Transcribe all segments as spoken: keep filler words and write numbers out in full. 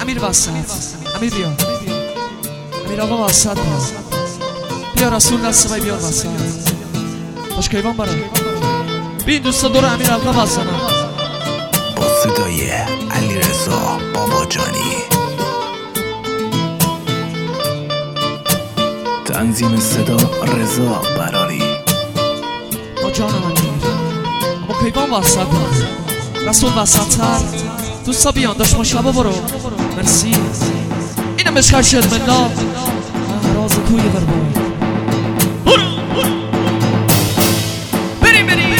امیر وسط، امیر بیا، امیر آقا وسط بیا، بیا رسول دست بای بیا وسط باش کیوان برای بین دوستا دور امیر حلقه بزنن با صدای علیرضا باباجانی، تنظیم صدا رضا براری. با جانم امیر اما کیوان وسط بیا، رسول وسط تر دوستا بیان داشت ما شبا برو مرسی اینم بشکر شد من نام راز کوی بربای برو بریم بریم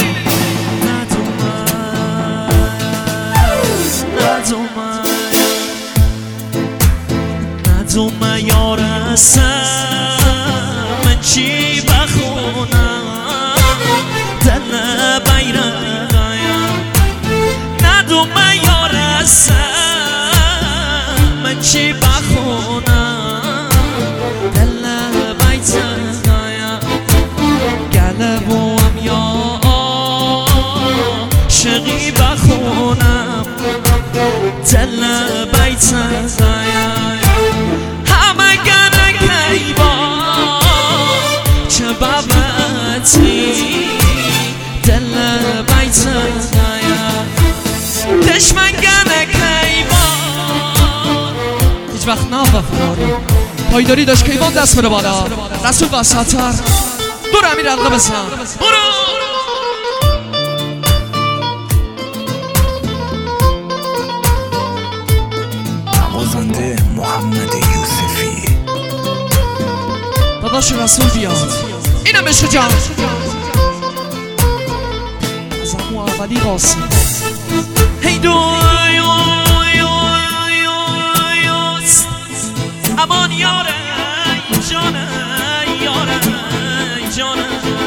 ندومه ندومه یارسم من چی بخونم دل بیرقایم ندومه یارسم من چی بخونم دل بیرقایم گلبوم یا شقی بخونم دل بیرقایم همه گنه کیبا چه بابتی دل بیرقایم دشمن گنه کیبا هیچ وقت نه وفاداری پایداری داشت کیوان دست بره بالا رسول وسط‌تر دور امیر حلقه بزن برو نوازنده محمد یوسفی، داداش رسول بیاد اینم عشق جان از امو اولی قاسم هی دوی امان یاره جانه یاره جانه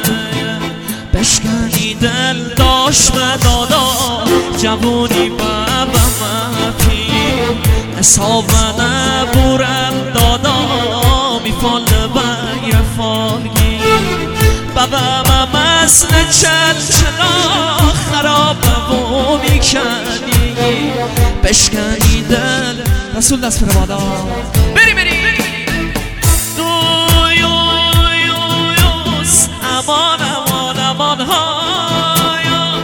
بشکنی دل داشت به دادا جوونی بابا مفی حساب نبورم دادا میفال بیر فالگی بابا ما مثل چل چلا خراب و میکنی بشکنی دل رسول دست بره بالا بری بری دویویویوس امان امان امان هایا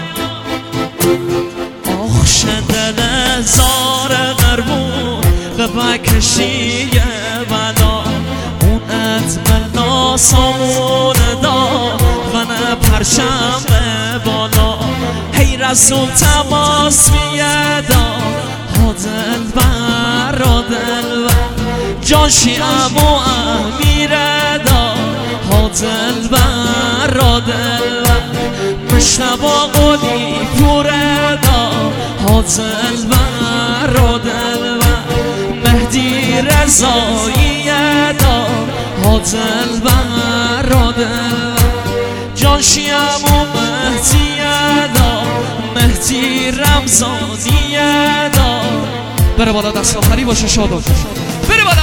آخش دل زار غربون به بکشیه بلا اون اتمل ناسامون دا و نه پرشم به بالا هی رسول تماس میدا ها دل بر را دل بر جانشی امو امیره دا ها دل بر را دل بر مشنبا قولی پوره دا ها دل بر را دل بر مهدی رضایی دا ها دل بر را دل بر جانشی امو مهدی دا مهدی رمزانی دا بره بالا دست آخری باشه شادو بره بالا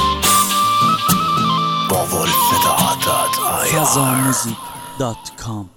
با ولف داد آیا فضاموزیک دات کام